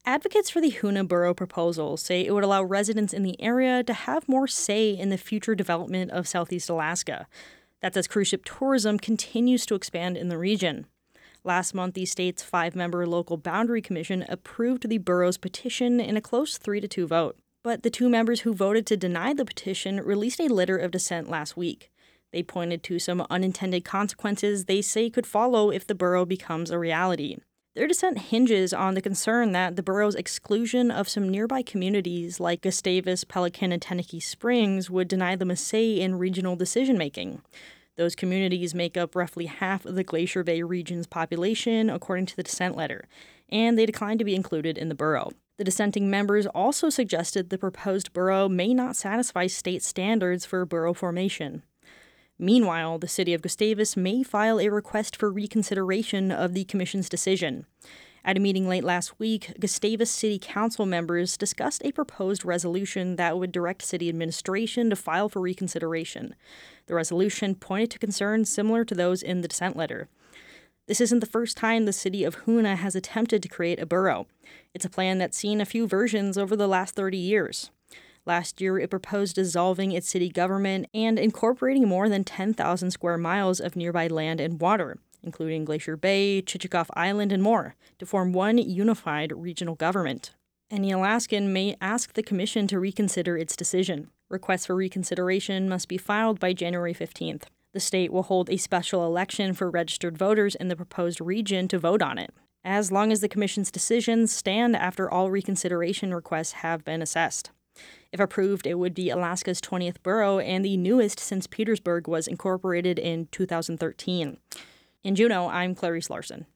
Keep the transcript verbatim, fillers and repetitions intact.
Advocates for the Hoonah Borough proposal say it would allow residents in the area to have more say in the future development of Southeast Alaska. That's as cruise ship tourism continues to expand in the region. Last month, the state's five-member local boundary commission approved the borough's petition in a close three to two vote. But the two members who voted to deny the petition released a letter of dissent last week. They pointed to some unintended consequences they say could follow if the borough becomes a reality. Their dissent hinges on the concern that the borough's exclusion of some nearby communities like Gustavus, Pelican, and Tenakee Springs would deny them a say in regional decision-making. Those communities make up roughly half of the Glacier Bay region's population, according to the dissent letter, and they declined to be included in the borough. The dissenting members also suggested the proposed borough may not satisfy state standards for borough formation. Meanwhile, the city of Gustavus may file a request for reconsideration of the commission's decision. At a meeting late last week, Gustavus City Council members discussed a proposed resolution that would direct city administration to file for reconsideration. The resolution pointed to concerns similar to those in the dissent letter. This isn't the first time the city of Hoonah has attempted to create a borough. It's a plan that's seen a few versions over the last thirty years. Last year, it proposed dissolving its city government and incorporating more than ten thousand square miles of nearby land and water, including Glacier Bay, Chichagof Island, and more, to form one unified regional government. Any Alaskan may ask the commission to reconsider its decision. Requests for reconsideration must be filed by January fifteenth. The state will hold a special election for registered voters in the proposed region to vote on it, as long as the commission's decisions stand after all reconsideration requests have been assessed. If approved, it would be Alaska's twentieth borough and the newest since Petersburg was incorporated in two thousand thirteen. In Juneau, I'm Clarice Larson.